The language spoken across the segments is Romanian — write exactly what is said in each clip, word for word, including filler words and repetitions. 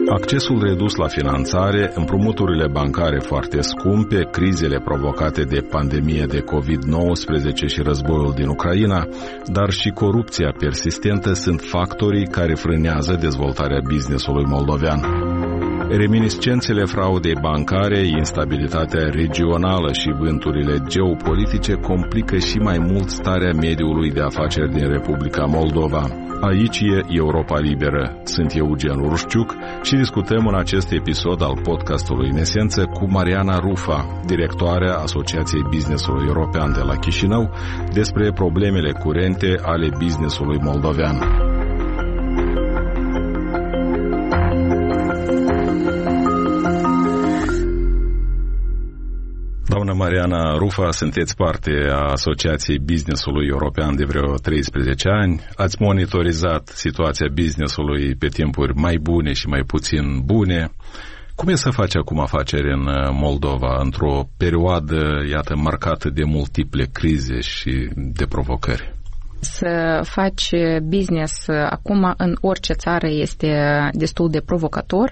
Accesul redus la finanțare, împrumuturile bancare foarte scumpe, crizele provocate de pandemie de covid nouăsprezece și războiul din Ucraina, dar și corupția persistentă sunt factorii care frânează dezvoltarea business-ului moldovean. Reminiscențele fraudei bancare, instabilitatea regională și vânturile geopolitice complică și mai mult starea mediului de afaceri din Republica Moldova. Aici e Europa Liberă. Sunt Eugen Urușciuc și discutăm în acest episod al podcastului În Esență cu Mariana Rufa, directoarea Asociației Business-ului European de la Chișinău, despre problemele curente ale business-ului moldovean. Doamna Mariana Rufa, sunteți parte a Asociației Business-ului European de vreo treisprezece ani. Ați monitorizat situația business-ului pe timpuri mai bune și mai puțin bune. Cum e să faci acum afaceri în Moldova, într-o perioadă, iată, marcată de multiple crize și de provocări? Să faci business acum în orice țară este destul de provocator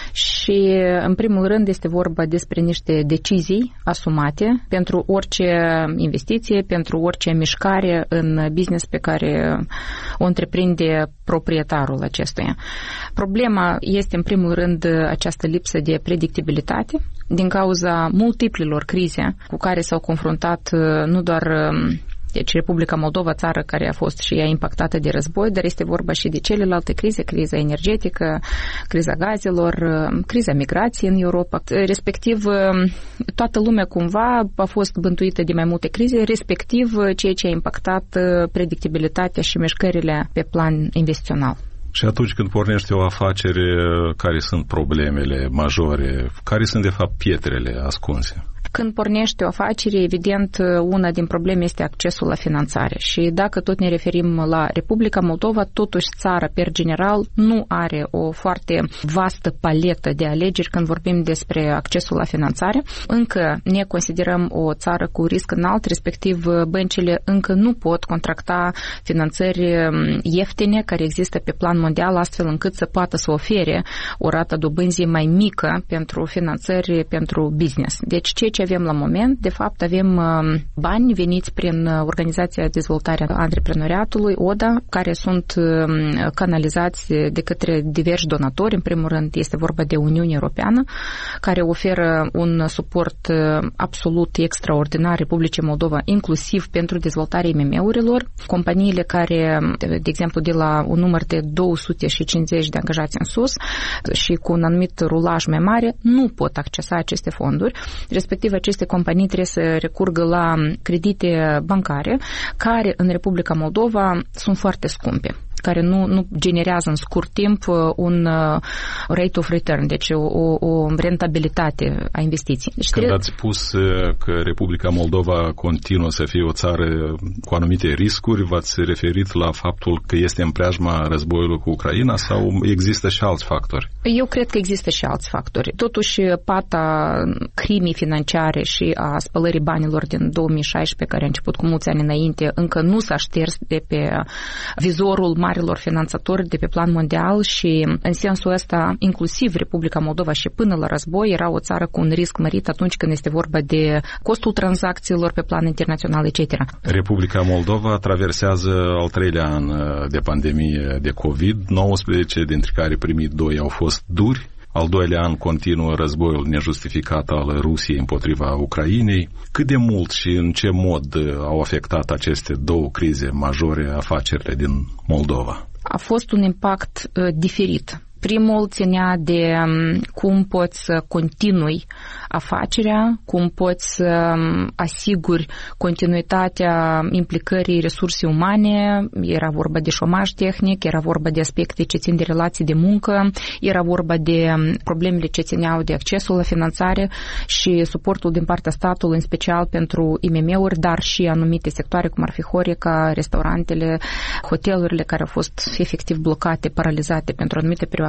și, în primul rând, este vorba despre niște decizii asumate pentru orice investiție, pentru orice mișcare în business pe care o întreprinde proprietarul acestuia. Problema este, în primul rând, această lipsă de predictibilitate din cauza multiplelor crize cu care s-au confruntat nu doar deci Republica Moldova, țară care a fost și ea impactată de război, dar este vorba și de celelalte crize, criza energetică, criza gazelor, criza migrației în Europa. Respectiv, toată lumea cumva a fost bântuită de mai multe crize, respectiv ceea ce a impactat predictibilitatea și mișcările pe plan investițional. Și atunci când pornește o afacere, care sunt problemele majore, care sunt de fapt pietrele ascunse? Când pornește o afacere, evident, una din probleme este accesul la finanțare. Și dacă tot ne referim la Republica Moldova, totuși țara, per general, nu are o foarte vastă paletă de alegeri când vorbim despre accesul la finanțare. Încă ne considerăm o țară cu risc înalt, respectiv băncile încă nu pot contracta finanțări ieftine care există pe plan mondial, astfel încât să poată să ofere o rată dobânzii mai mică pentru finanțări pentru business. Deci, ceea ce avem la moment, de fapt, avem bani veniți prin Organizația de Dezvoltare a Antreprenoriatului, O D A, care sunt canalizați de către diversi donatori. În primul rând, este vorba de Uniunea Europeană, care oferă un suport absolut extraordinar Republicii Moldova, inclusiv pentru dezvoltarea I M M-urilor. Companiile care, de exemplu, de la un număr de două sute cincizeci de angajați în sus și cu un anumit rulaj mai mare, nu pot accesa aceste fonduri. Respectiv, aceste companii trebuie să recurgă la credite bancare, care în Republica Moldova sunt foarte scumpe, care nu, nu generează în scurt timp un rate of return, deci o, o rentabilitate a investiției. Deci Când trebuie... ați spus că Republica Moldova continuă să fie o țară cu anumite riscuri, v-ați referit la faptul că este în preajma războiului cu Ucraina sau există și alți factori? Eu cred că există și alți factori. Totuși, pata crimii financiare și a spălării banilor din două mii șaisprezece, care a început cu mulți ani înainte, încă nu s-a șters de pe vizorul marilor finanțatori de pe plan mondial și, în sensul ăsta, inclusiv Republica Moldova și până la război era o țară cu un risc mărit atunci când este vorba de costul tranzacțiilor pe plan internațional, et cetera. Republica Moldova traversează al treilea an de pandemie de covid nouăsprezece, dintre care primii doi au fost duri. Al doilea an continuă războiul nejustificat al Rusiei împotriva Ucrainei. Cât de mult și în ce mod au afectat aceste două crize majore afacerile din Moldova? A fost un impact uh, diferit. Primul ținea de cum poți să continui afacerea, cum poți să asiguri continuitatea implicării resurse umane. Era vorba de șomaj tehnic, era vorba de aspecte ce țin de relații de muncă, era vorba de problemele ce țineau de accesul la finanțare și suportul din partea statului, în special pentru I M M-uri, dar și anumite sectoare, cum ar fi Horeca, restaurantele, hotelurile care au fost efectiv blocate, paralizate pentru o anumită perioadă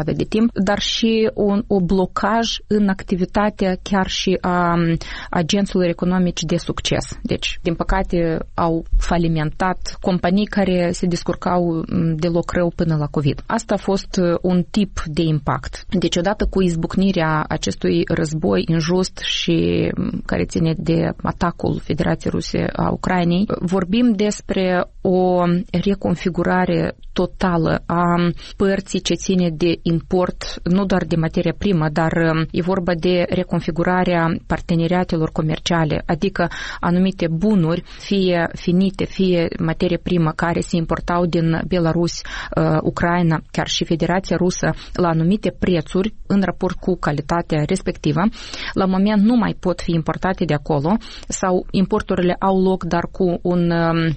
perioadă de timp, dar și un o blocaj în activitatea chiar și a agenților economici de succes. Deci, din păcate, au falimentat companii care se descurcau deloc rău până la COVID. Asta a fost un tip de impact. Deci, odată cu izbucnirea acestui război injust și care ține de atacul Federației Ruse a Ucrainei, vorbim despre o reconfigurare totală a părții ce ține de import, nu doar de materie primă, dar e vorba de reconfigurarea parteneriatelor comerciale, adică anumite bunuri, fie finite, fie materie primă, care se importau din Belarus, Ucraina, chiar și Federația Rusă, la anumite prețuri în raport cu calitatea respectivă, la moment nu mai pot fi importate de acolo sau importurile au loc, dar cu un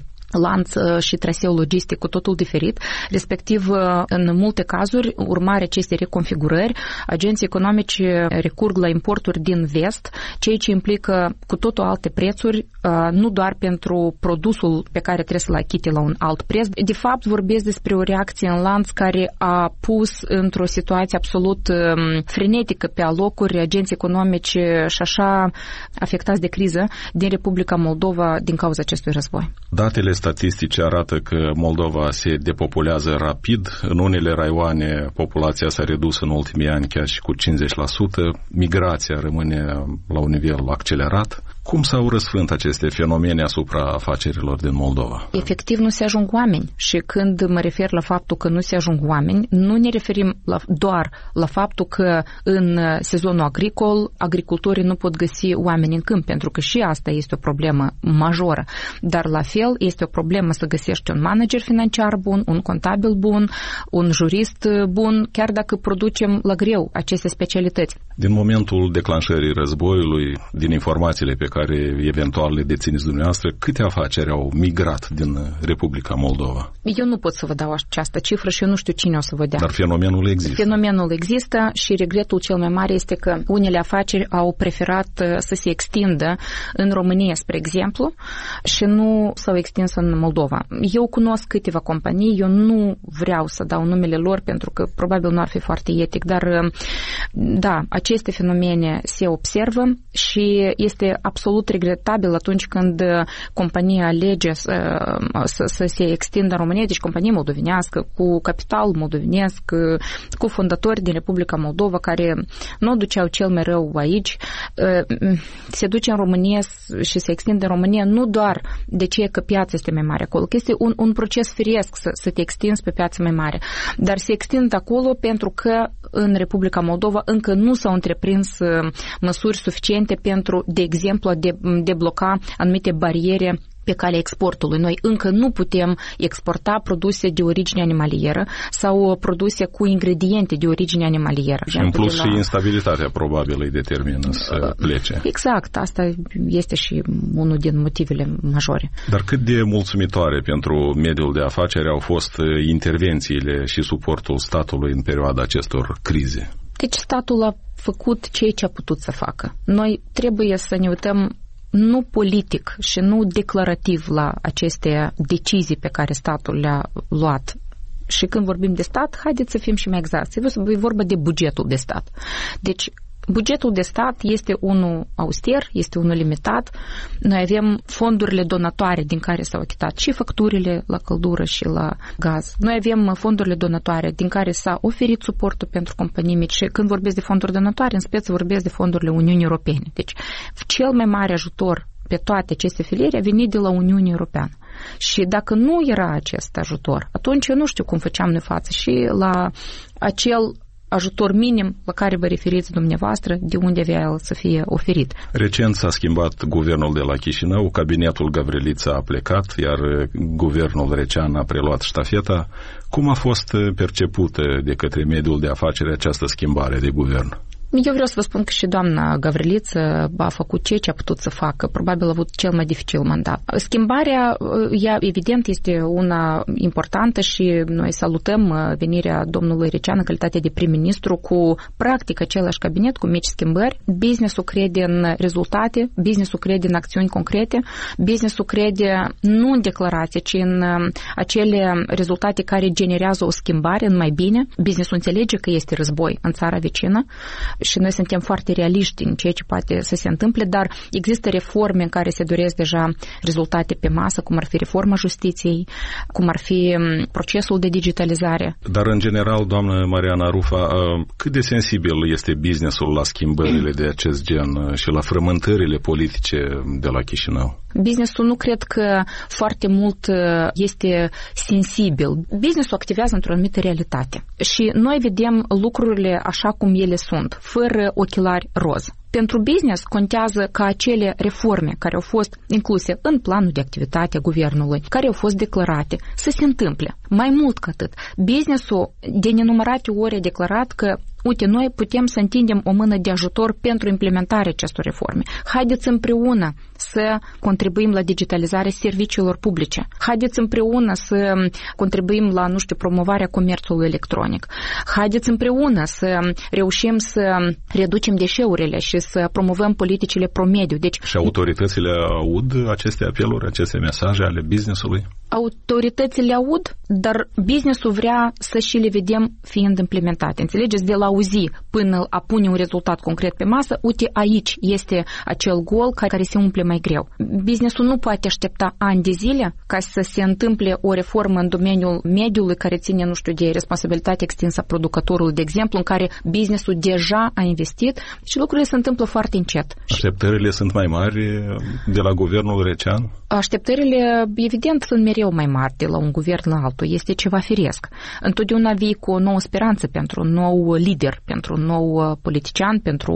lanț și traseu logistic cu totul diferit, respectiv în multe cazuri, urmare acestei reconfigurări, agenții economici recurg la importuri din vest, ceea ce implică cu totul alte prețuri, nu doar pentru produsul pe care trebuie să-l achite la un alt preț. De fapt, vorbesc despre o reacție în lanț care a pus într-o situație absolut frenetică pe alocuri agenții economici și așa afectați de criză din Republica Moldova din cauza acestui război. Datele statistice arată că Moldova se depopulează rapid. În unele raioane populația s-a redus în ultimii ani chiar și cu cincizeci la sută. Migrația rămâne la un nivel accelerat. Cum s-au răsfrânt aceste fenomene asupra afacerilor din Moldova? Efectiv, nu se ajung oameni. Și când mă refer la faptul că nu se ajung oameni, nu ne referim la, doar la faptul că în sezonul agricol agricultorii nu pot găsi oameni în câmp, pentru că și asta este o problemă majoră. Dar la fel este o problemă să găsești un manager financiar bun, un contabil bun, un jurist bun, chiar dacă producem la greu aceste specialități. Din momentul declanșării războiului, din informațiile pe care eventual le dețineți dumneavoastră, câte afaceri au migrat din Republica Moldova? Eu nu pot să vă dau această cifră și eu nu știu cine o să vă dea. Dar fenomenul există. Fenomenul există și regretul cel mai mare este că unele afaceri au preferat să se extindă în România, spre exemplu, și nu s-au extins în Moldova. Eu cunosc câteva companii, eu nu vreau să dau numele lor pentru că probabil nu ar fi foarte etic, dar da, aceste fenomene se observă și este absolut regretabil atunci când compania alege să, să, să se extindă în România, deci companie moldovenească, cu capital moldovenesc, cu fondatori din Republica Moldova care nu o duceau cel mai rău aici, se duce în România și se extinde în România nu doar de ce că piața este mai mare acolo, că este un, un proces firesc să, să te extinzi pe piața mai mare, dar se extind acolo pentru că în Republica Moldova încă nu s-au întreprins măsuri suficiente pentru, de exemplu, a de, debloca anumite bariere pe calea exportului. Noi încă nu putem exporta produse de origine animalieră sau produse cu ingrediente de origine animalieră. Și în plus la... și instabilitatea probabil îi determină să plece. Exact, asta este și unul din motivele majore. Dar cât de mulțumitoare pentru mediul de afaceri au fost intervențiile și suportul statului în perioada acestor crize? Deci statul a făcut ceea ce a putut să facă. Noi trebuie să ne uităm nu politic și nu declarativ la aceste decizii pe care statul le-a luat. Și când vorbim de stat, haideți să fim și mai exacti. E vorba de bugetul de stat. Deci, bugetul de stat este unul auster, este unul limitat. Noi avem fondurile donatoare din care s-au achitat și facturile la căldură și la gaz. Noi avem fondurile donatoare din care s-a oferit suportul pentru companii mici și când vorbesc de fonduri donatoare, în speță vorbesc de fondurile Uniunii Europene. Deci, cel mai mare ajutor pe toate aceste filiere a venit de la Uniunea Europeană. Și dacă nu era acest ajutor, atunci eu nu știu cum făceam noi față și la acel ajutor minim la care vă referiți dumneavoastră, de unde avea el să fie oferit. Recent s-a schimbat guvernul de la Chișinău, cabinetul Gavrilița a plecat, iar guvernul Recean a preluat ștafeta. Cum a fost percepută de către mediul de afaceri această schimbare de guvern? Eu vreau să vă spun că și doamna Gavriliță a făcut ce ce a putut să facă. Probabil a avut cel mai dificil mandat. Schimbarea, ea, evident, este una importantă și noi salutăm venirea domnului Recean în calitate de prim-ministru cu practic același cabinet, cu mici schimbări. Business-ul crede în rezultate, business-ul crede în acțiuni concrete, business-ul crede nu în declarație, ci în acele rezultate care generează o schimbare în mai bine. Business-ul înțelege că este război în țara vecină și noi suntem foarte realiști în ceea ce poate să se întâmple, dar există reforme în care se doresc deja rezultate pe masă, cum ar fi reforma justiției, cum ar fi procesul de digitalizare. Dar în general, doamnă Mariana Rufa, cât de sensibil este businessul la schimbările de acest gen și la frământările politice de la Chișinău? Businessul nu cred că foarte mult este sensibil. Businessul activează într-o anumită realitate și noi vedem lucrurile așa cum ele sunt, fără ochelari roz. Pentru business contează ca acele reforme care au fost incluse în planul de activitate a guvernului, care au fost declarate, să se întâmple. Mai mult ca atât, businessul de nenumărate ori a declarat că uite, noi putem să întindem o mână de ajutor pentru implementarea acestor reforme. Haideți împreună să contribuim la digitalizarea serviciilor publice. Haideți împreună să contribuim la, nu știu, promovarea comerțului electronic. Haideți împreună să reușim să reducem deșeurile și să promovăm politicile pro-mediu. Deci, și autoritățile aud aceste apeluri, aceste mesaje ale business-ului? Autoritățile aud, dar business-ul vrea să și le vedem fiind implementate. Înțelegeți? De la auzi până a pune un rezultat concret pe masă, uite, aici este acel gol care se umple mai greu. Business-ul nu poate aștepta ani de zile ca să se întâmple o reformă în domeniul mediului care ține, nu știu, de responsabilitate extinsă a producătorului, de exemplu, în care business-ul deja a investit și lucrurile se întâmplă foarte încet. Așteptările sunt mai mari de la guvernul Recean? Așteptările, evident, sunt mereu mai mari de la un guvern la altul. Este ceva firesc. Întotdeauna vii cu o nouă speranță pentru un nou lider, pentru un nou politician, pentru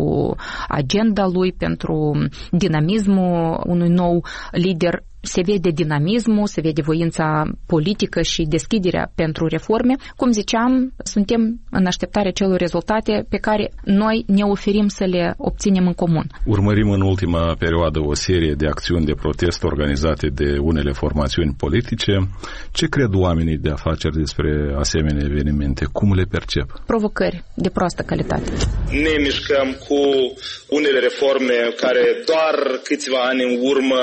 agenda lui, pentru dinamismul unui nou lider. Se vede dinamismul, se vede voința politică și deschiderea pentru reforme. Cum ziceam, suntem în așteptarea celor rezultate pe care noi ne oferim să le obținem în comun. Urmărim în ultima perioadă o serie de acțiuni de protest organizate de unele formațiuni politice. Ce cred oamenii de afaceri despre asemenea evenimente? Cum le percep? Provocări de proastă calitate. Ne mișcăm cu unele reforme care doar câțiva ani în urmă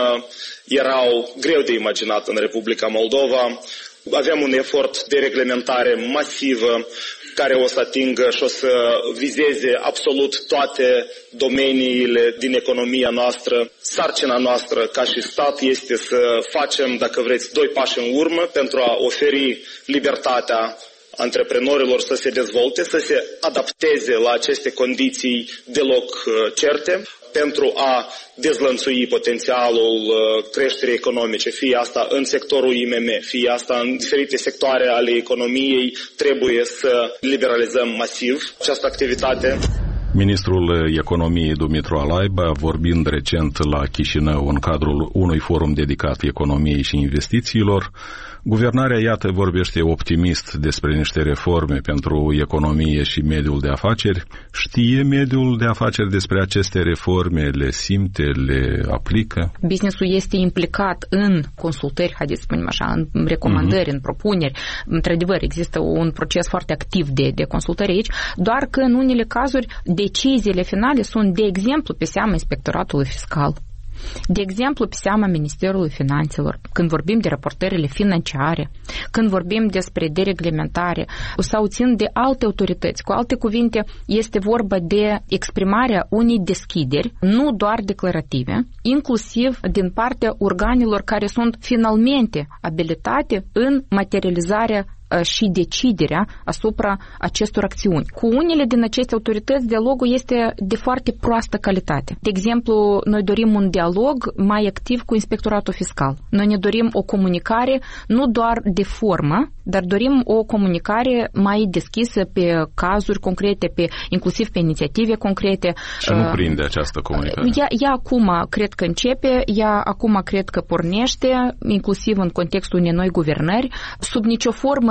erau greu de imaginat în Republica Moldova. Aveam un efort de reglementare masivă care o să atingă și o să vizeze absolut toate domeniile din economia noastră. Sarcina noastră ca și stat este să facem, dacă vreți, doi pași în urmă pentru a oferi libertatea antreprenorilor să se dezvolte, să se adapteze la aceste condiții deloc certe, pentru a dezlănțui potențialul creșterii economice, fie asta în sectorul I M M, fie asta în diferite sectoare ale economiei, trebuie să liberalizăm masiv această activitate. Ministrul Economiei Dumitru Alaiba, vorbind recent la Chișinău în cadrul unui forum dedicat economiei și investițiilor, guvernarea, iată, vorbește optimist despre niște reforme pentru economie și mediul de afaceri. Știe mediul de afaceri despre aceste reforme? Le simte? Le aplică? Businessul este implicat în consultări, haideți să spunem așa, în recomandări, uh-huh. în propuneri. Într-adevăr, există un proces foarte activ de, de consultări aici, doar că în unele cazuri deciziile finale sunt, de exemplu, pe seama Inspectoratului Fiscal. De exemplu, pe seama Ministerului Finanțelor, când vorbim de raportările financiare, când vorbim despre dereglementare, sau țin de alte autorități. Cu alte cuvinte, este vorba de exprimarea unei deschideri, nu doar declarative, inclusiv din partea organelor care sunt finalmente abilitate în materializarea și deciderea asupra acestor acțiuni. Cu unele din aceste autorități, dialogul este de foarte proastă calitate. De exemplu, noi dorim un dialog mai activ cu Inspectoratul Fiscal. Noi ne dorim o comunicare nu doar de formă, dar dorim o comunicare mai deschisă pe cazuri concrete, pe, inclusiv pe inițiative concrete. Și nu prinde această comunicare. Ea, ea acum cred că începe, ea acum cred că pornește, inclusiv în contextul unei noi guvernări. Sub nicio formă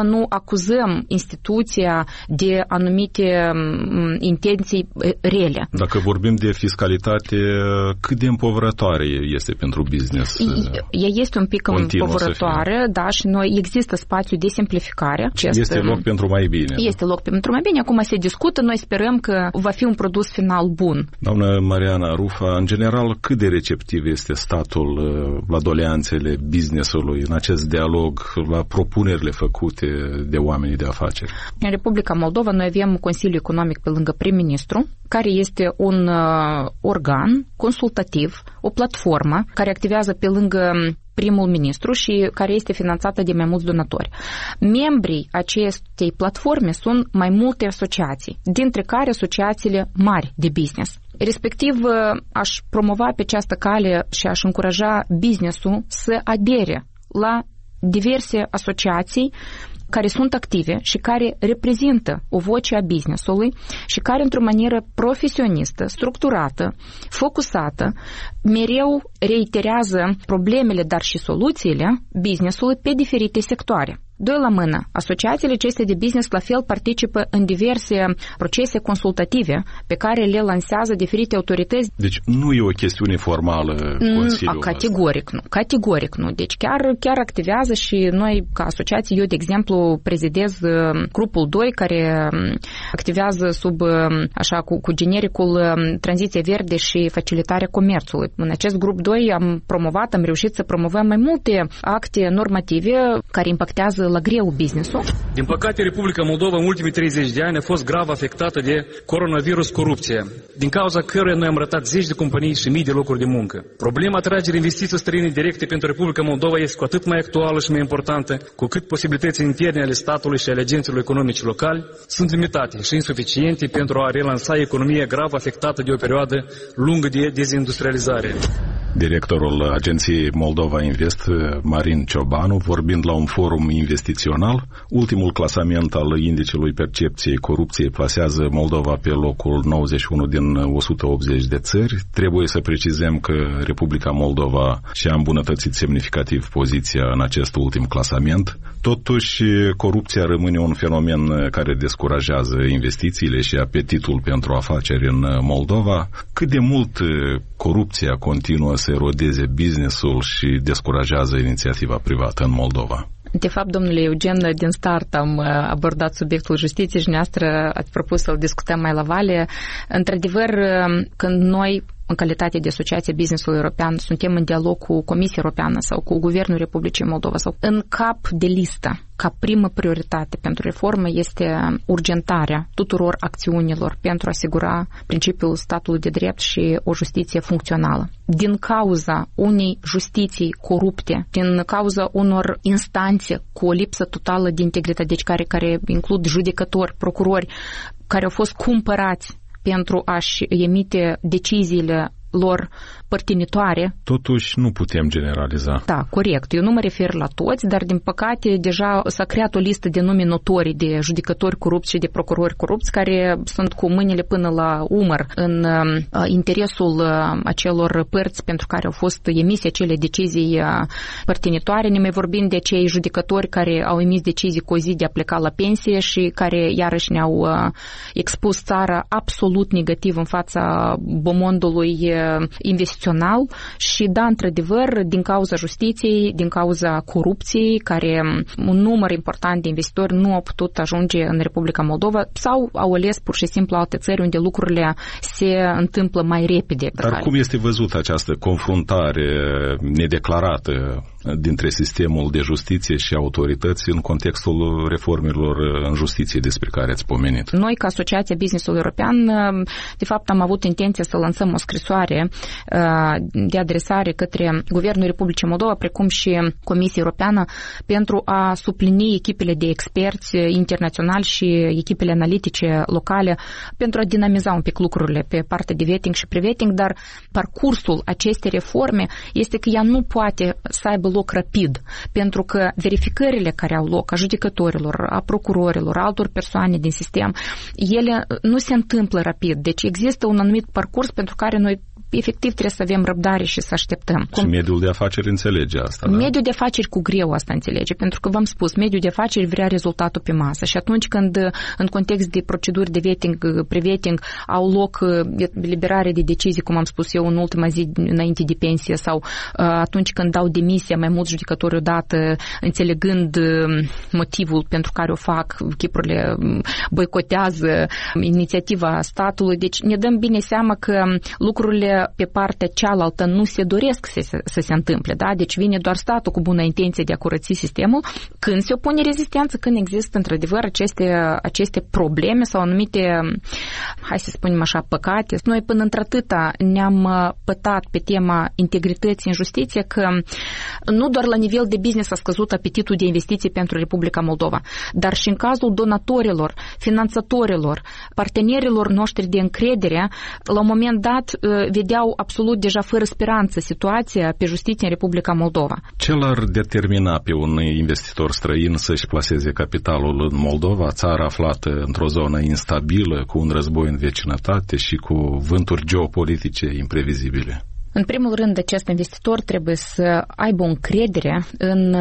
nu acuzăm instituția de anumite intenții rele. Dacă vorbim de fiscalitate, cât de împovărătoare este pentru business? Ea este un pic împovărătoare, da, și noi există spațiu de simplificare. Acest, este loc pentru mai bine. Este loc pentru mai bine. Acum se discută, noi sperăm că va fi un produs final bun. Doamnă Mariana Rufa, în general, cât de receptiv este statul la doleanțele business-ului în acest dialog, la propunerile făcute de oamenii de afaceri? În Republica Moldova noi avem Consiliul Economic pe lângă prim-ministru, care este un uh, organ consultativ, o platformă care activează pe lângă primul ministru și care este finanțată de mai mulți donatori. Membrii acestei platforme sunt mai multe asociații, dintre care asociațiile mari de business. Respectiv, aș promova pe această cale și aș încuraja business-ul să adere la diverse asociații care sunt active și care reprezintă o voce a business-ului și care, într-o manieră profesionistă, structurată, focusată, mereu reiterează problemele, dar și soluțiile business-ului pe diferite sectoare. Doi la mână, asociațiile acestea de business la fel participă în diverse procese consultative pe care le lansează diferite autorități. Deci nu e o chestiune formală Consiliul ăsta. Categoric nu, categoric nu. Deci chiar, chiar activează și noi ca asociație, eu de exemplu prezidez grupul doi care activează sub, așa, cu, cu genericul tranziție verde și facilitarea comerțului. În acest grup doi am promovat, am reușit să promovăm mai multe acte normative care impactează la greu business-ul. Din păcate, Republica Moldova în ultimii treizeci de ani a fost grav afectată de coronavirus corupție, din cauza căruia noi am rătat zeci de companii și mii de locuri de muncă. Problema atragerii investiții străine directe pentru Republica Moldova este cu atât mai actuală și mai importantă, cu cât posibilitățile interne ale statului și ale agenților economici locali sunt limitate și insuficiente pentru a relansa economia grav afectată de o perioadă lungă de dezindustrializare. Directorul Agenției Moldova Invest, Marin Ciobanu, vorbind la un forum investițional, ultimul clasament al indicelui percepției corupției plasează Moldova pe locul nouăzeci și unu din o sută optzeci de țări. Trebuie să precizăm că Republica Moldova și-a îmbunătățit semnificativ poziția în acest ultim clasament. Totuși, corupția rămâne un fenomen care descurajează investițiile și apetitul pentru afaceri în Moldova. Cât de mult corupția continuă să erodeze business-ul și descurajează inițiativa privată în Moldova? De fapt, domnule Eugen, din start am abordat subiectul justiției și dumneavoastră ați propus să-l discutăm mai la vale. Într-adevăr, când noi, în calitate de asociație business-ului european, suntem în dialog cu Comisia Europeană sau cu Guvernul Republicii Moldova sau în cap de listă, ca primă prioritate pentru reformă este urgentarea tuturor acțiunilor pentru a asigura principiul statului de drept și o justiție funcțională. Din cauza unei justiții corupte, din cauza unor instanțe cu o lipsă totală de integritate, deci care, care includ judecători, procurori, care au fost cumpărați pentru a-și emite deciziile lor părtinitoare. Totuși nu putem generaliza. Da, corect. Eu nu mă refer la toți, dar din păcate deja s-a creat o listă de nume notorii de judecători corupți și de procurori corupți care sunt cu mâinile până la umăr în uh, interesul uh, acelor părți pentru care au fost emise acele decizii uh, părtinitoare. Ne mai vorbim de cei judecători care au emis decizii cu o zi de a pleca la pensie și care iarăși ne-au uh, expus țara absolut negativ în fața bomondului uh, investițional și da, într-adevăr, din cauza justiției, din cauza corupției, care un număr important de investitori nu au putut ajunge în Republica Moldova sau au ales pur și simplu alte țări unde lucrurile se întâmplă mai repede. Dar cum este văzută această confruntare nedeclarată dintre sistemul de justiție și autorități în contextul reformelor în justiție despre care ați pomenit? Noi, ca Asociația Business-ului European, de fapt am avut intenția să lansăm o scrisoare de adresare către Guvernul Republicii Moldova, precum și Comisia Europeană, pentru a suplini echipele de experți internaționali și echipele analitice locale, pentru a dinamiza un pic lucrurile pe partea de vetting și pre-vetting, dar parcursul acestei reforme este că ea nu poate să aibă loc rapid, pentru că verificările care au loc a judecătorilor, a procurorilor, a altor persoane din sistem, ele nu se întâmplă rapid. Deci există un anumit parcurs pentru care noi efectiv trebuie să avem răbdare și să așteptăm. Și mediul de afaceri înțelege asta, da? Mediul de afaceri cu greu asta înțelege, pentru că v-am spus, mediul de afaceri vrea rezultatul pe masă și atunci când în context de proceduri de vetting, pre-vetting au loc liberare de decizii, cum am spus eu, în ultima zi înainte de pensie sau atunci când dau demisia mai mulți judecători odată, înțelegând motivul pentru care o fac, chipurile boicotează inițiativa statului, deci ne dăm bine seama că lucrurile pe partea cealaltă nu se doresc să se, să se întâmple, da? Deci vine doar statul cu bună intenție de a curăți sistemul când se opune rezistență, când există într-adevăr aceste, aceste probleme sau anumite, hai să spunem așa, păcate. Noi până într-atâta ne-am pătat pe tema integrității în justiție că nu doar la nivel de business a scăzut apetitul de investiții pentru Republica Moldova, dar și în cazul donatorilor, finanțatorilor, partenerilor noștri de încredere, la un moment dat vedeau absolut deja fără speranță situația pe justiție în Republica Moldova. Ce l-ar determina pe un investitor străin să-și plaseze capitalul în Moldova, țară aflată într-o zonă instabilă, cu un război în vecinătate și cu vânturi geopolitice imprevizibile? În primul rând, acest investitor trebuie să aibă o încredere în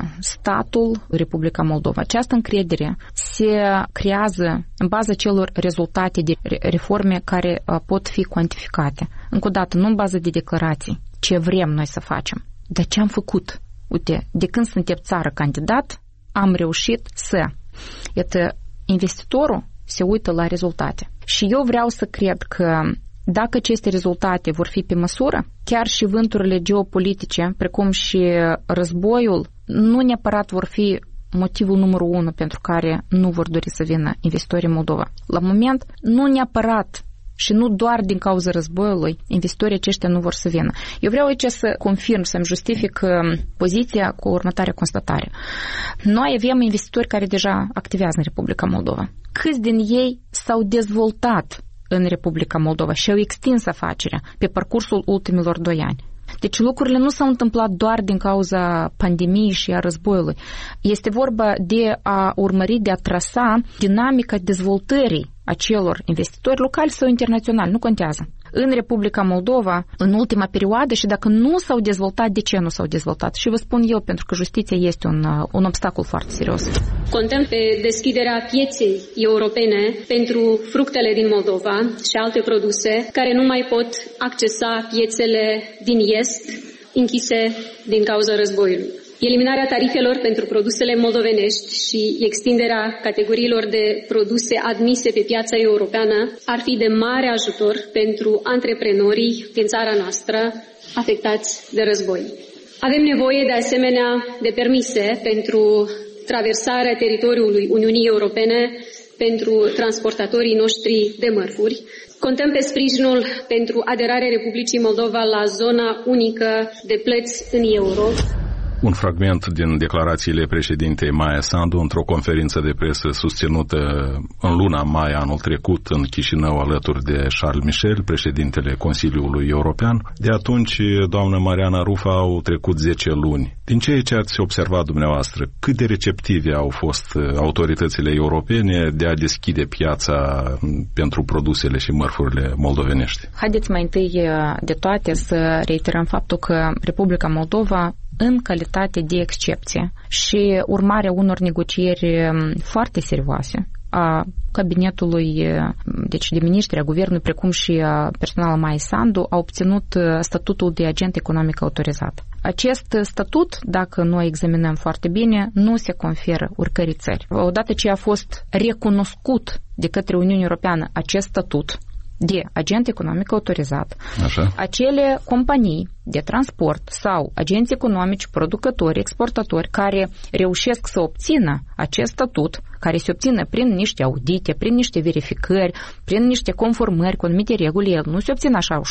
statul Republica Moldova. Această încredere se creează în baza celor rezultate de reforme care pot fi cuantificate. Încă o dată, nu în bază de declarații, ce vrem noi să facem, dar ce am făcut. Uite, de când suntem țară candidat, am reușit să... Iată, investitorul se uită la rezultate. Și eu vreau să cred că dacă aceste rezultate vor fi pe măsură, chiar și vânturile geopolitice, precum și războiul, nu neapărat vor fi motivul numărul unu pentru care nu vor dori să vină investitorii Moldova. La moment, nu neapărat și nu doar din cauza războiului, investitorii aceștia nu vor să vină. Eu vreau aici să confirm, să-mi justific poziția cu următoarea constatare. Noi avem investitori care deja activează în Republica Moldova. Câți din ei s-au dezvoltat în Republica Moldova și au extins afacerea pe parcursul ultimilor doi ani. Deci lucrurile nu s-au întâmplat doar din cauza pandemiei și a războiului. Este vorba de a urmări, de a trasa dinamica dezvoltării acelor investitori locali sau internaționali, nu contează. În Republica Moldova, în ultima perioadă, și dacă nu s-au dezvoltat, de ce nu s-au dezvoltat? Și vă spun eu, pentru că justiția este un, un obstacol foarte serios. Contăm pe deschiderea pieței europene pentru fructele din Moldova și alte produse care nu mai pot accesa piețele din est, închise din cauza războiului. Eliminarea tarifelor pentru produsele moldovenești și extinderea categoriilor de produse admise pe piața europeană ar fi de mare ajutor pentru antreprenorii din țara noastră afectați de război. Avem nevoie de asemenea de permise pentru traversarea teritoriului Uniunii Europene pentru transportatorii noștri de mărfuri. Contăm pe sprijinul pentru aderarea Republicii Moldova la zona unică de plăți în euro. Un fragment din declarațiile președintei Maia Sandu într-o conferință de presă susținută în luna mai anul trecut în Chișinău alături de Charles Michel, președintele Consiliului European. De atunci, doamnă Mariana Rufa, au trecut zece luni. Din ceea ce ați observat dumneavoastră, cât de receptive au fost autoritățile europene de a deschide piața pentru produsele și mărfurile moldovenești? Haideți mai întâi de toate să reiterăm faptul că Republica Moldova, în calitate de excepție și urmarea unor negocieri foarte serioase a cabinetului, deci de miniștri, a guvernului, precum și a personalului Maia Sandu, a obținut statutul de agent economic autorizat. Acest statut, dacă noi examinăm foarte bine, nu se conferă oricărei țări. Odată ce a fost recunoscut de către Uniunea Europeană acest statut de agent economic autorizat, așa, acele companii de transport sau agenți economici, producători, exportatori care reușesc să obțină acest statut, care se obțină prin niște audite, prin niște verificări, prin niște conformări cu anumite reguli, el nu se obține așa ușor.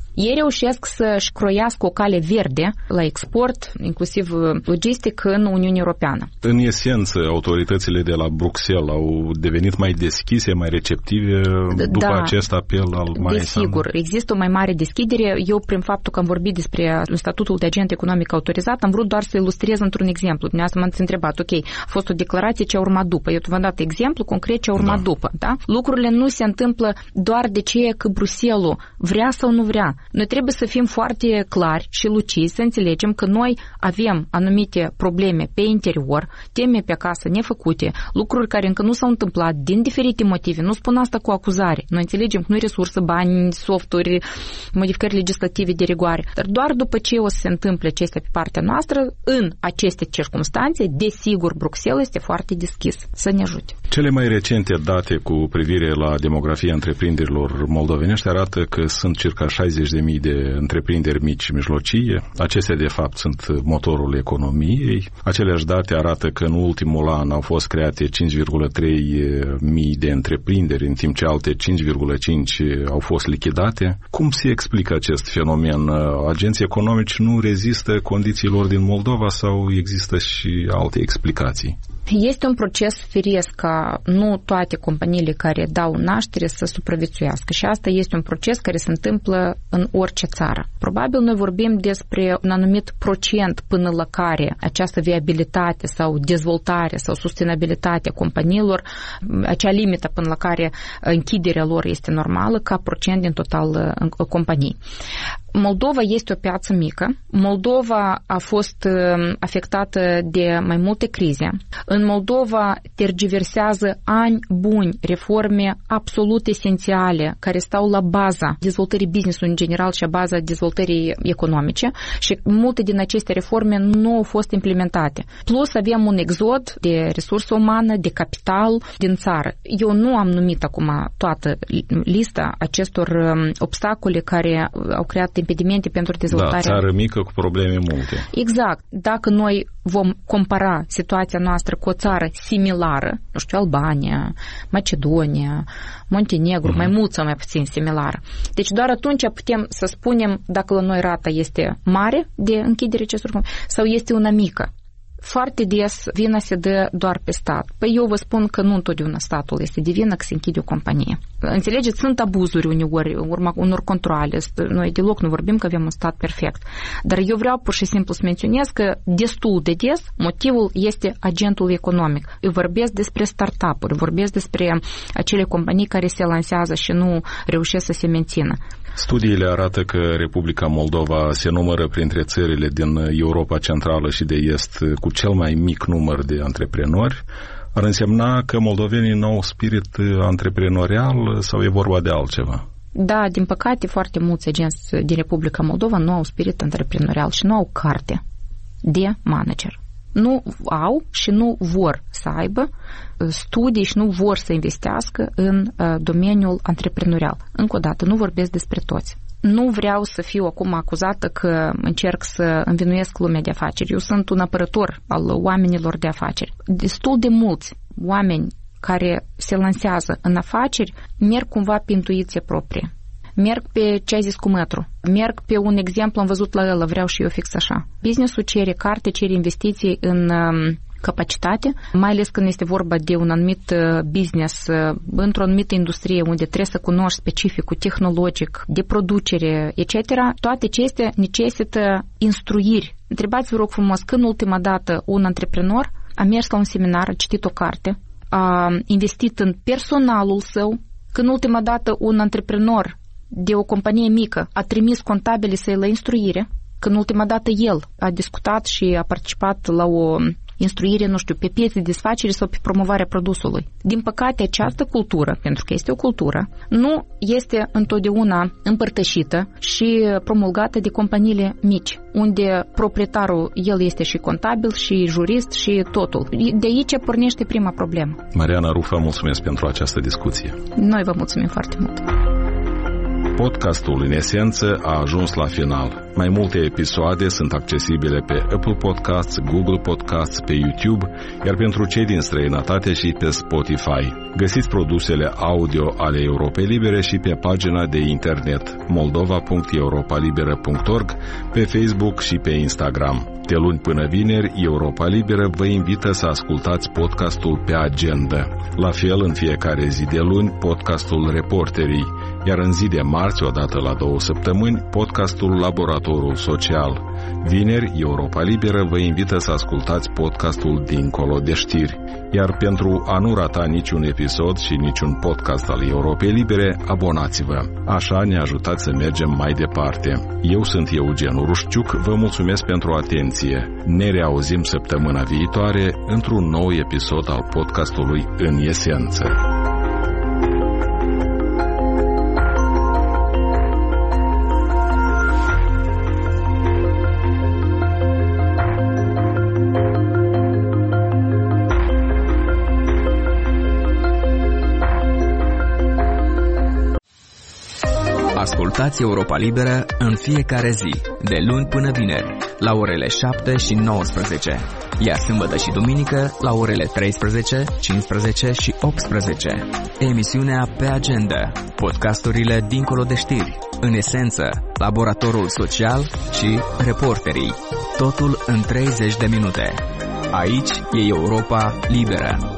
Ei reușesc să-și croiască o cale verde la export, inclusiv logistic, în Uniunea Europeană. În esență, autoritățile de la Bruxelles au devenit mai deschise, mai receptive după da, acest apel al Maiei Sandu? Desigur, există o mai mare deschidere. Eu, prin faptul că am vorbit despre statutul de agent economic autorizat, am vrut doar să ilustrez într-un exemplu. Dumneavoastră m-ați întrebat, ok, a fost o declarație, ce a urmat după. Eu v-am dat exemplu concret ce a urmat da. după. Da? Lucrurile nu se întâmplă doar de ce că Bruxelles vrea sau nu vrea. Noi trebuie să fim foarte clari și lucizi, să înțelegem că noi avem anumite probleme pe interior, teme pe acasă nefăcute, lucruri care încă nu s-au întâmplat din diferite motive. Nu spun asta cu acuzare. Noi înțelegem că nu e resursă, bani, softuri, modificări legislative de rigoare. Dar doar după ce o să se întâmple acestea pe partea noastră, în aceste circumstanțe, desigur, Bruxelles este foarte deschis să ne ajute. Cele mai recente date cu privire la demografia întreprinderilor moldovenești arată că sunt circa șaizeci de mii de întreprinderi mici și mijlocii. Acestea, de fapt, sunt motorul economiei. Aceleași date arată că în ultimul an au fost create cinci virgulă trei mii de întreprinderi, în timp ce alte cinci virgulă cinci au fost lichidate. Cum se explică acest fenomen? Agenții economici nu rezistă condițiilor din Moldova sau există și alte explicații? Este un proces firesc ca nu toate companiile care dau naștere să supraviețuiască și asta este un proces care se întâmplă în orice țară. Probabil noi vorbim despre un anumit procent până la care această viabilitate sau dezvoltare sau sustenabilitate companiilor, acea limită până la care închiderea lor este normală ca procent din total companii. Moldova este o piață mică. Moldova a fost afectată de mai multe crize. În Moldova tergiversează ani buni reforme absolut esențiale care stau la baza dezvoltării business-ului în general și a baza dezvoltării economice și multe din aceste reforme nu au fost implementate. Plus avem un exod de resursă umană, de capital din țară. Eu nu am numit acum toată lista acestor obstacole care au creat impedimente pentru dezvoltarea. Da, țară mică cu probleme multe. Exact. Dacă noi vom compara situația noastră cu o țară similară, nu știu, Albania, Macedonia, Montenegru, uh-huh. mai mult sau mai puțin similară. Deci doar atunci putem să spunem dacă la noi rata este mare de închidere acestor companii sau este una mică. Foarte des vina se dă doar pe stat. Păi eu vă spun că nu întotdeauna statul este de vină că se închide o companie. Înțelegeți? Sunt abuzuri uneori, urma unor controale. Noi deloc nu vorbim că avem un stat perfect. Dar eu vreau pur și simplu să menționez că destul de des motivul este agentul economic. Eu vorbesc despre startup-uri, vorbesc despre acele companii care se lansează și nu reușesc să se mențină. Studiile arată că Republica Moldova se numără printre țările din Europa Centrală și de Est cu cel mai mic număr de antreprenori. Ar însemna că moldovenii nu au spirit antreprenorial sau e vorba de altceva? Da, din păcate, foarte mulți agenți din Republica Moldova nu au spirit antreprenorial și nu au carte de manager. Nu au și nu vor să aibă studii și nu vor să investească în domeniul antreprenorial. Încă o dată, nu vorbesc despre toți. Nu vreau să fiu acum acuzată că încerc să învinuiesc lumea de afaceri. Eu sunt un apărător al oamenilor de afaceri. Destul de mulți oameni care se lansează în afaceri merg cumva pe intuiție proprie. Merg pe ce ai zis cu metru. Merg pe un exemplu, am văzut la el, vreau și eu fix așa. Business-ul cere carte, cere investiții în capacitate, mai ales când este vorba de un anumit business într-o anumită industrie unde trebuie să cunoști specificul tehnologic, de producere, et cetera. Toate acestea necesită instruiri. Întrebați-vă, rog frumos, când ultima dată un antreprenor a mers la un seminar, a citit o carte, a investit în personalul său, când ultima dată un antreprenor de o companie mică a trimis contabile să-i la instruire, când ultima dată el a discutat și a participat la o instruire, nu știu, pe piețe de desfacere sau pe promovarea produsului. Din păcate, această cultură, pentru că este o cultură, nu este întotdeauna împărtășită și promulgată de companiile mici, unde proprietarul, el este și contabil, și jurist, și totul. De aici pornește prima problemă. Mariana Rufa, mulțumesc pentru această discuție. Noi vă mulțumim foarte mult. Podcastul, în esență, a ajuns la final. Mai multe episoade sunt accesibile pe Apple Podcasts, Google Podcasts, pe YouTube, iar pentru cei din străinătate și pe Spotify. Găsiți produsele audio ale Europei Libere și pe pagina de internet moldova punct europa liberă punct org, pe Facebook și pe Instagram. De luni până vineri, Europa Liberă vă invită să ascultați podcastul Pe Agenda. La fel, în fiecare zi de luni, podcastul Reporterii, iar în zi de marți, odată la două săptămâni, podcastul Laboratorul Social. Vineri, Europa Liberă vă invită să ascultați podcastul Dincolo de Știri. Iar pentru a nu rata niciun episod și niciun podcast al Europei Libere, abonați-vă. Așa ne ajutați să mergem mai departe. Eu sunt Eugen Urușciuc, vă mulțumesc pentru atenție. Ne reauzim săptămâna viitoare într-un nou episod al podcastului În Esență. Ascultați Europa Liberă în fiecare zi, de luni până vineri, la orele șapte și nouăsprezece, iar sâmbătă și duminică la orele treisprezece, cincisprezece și optsprezece. Emisiunea Pe Agenda, podcasturile Dincolo de Știri, În Esență, Laboratorul Social și Reporterii. Totul în treizeci de minute. Aici e Europa Liberă.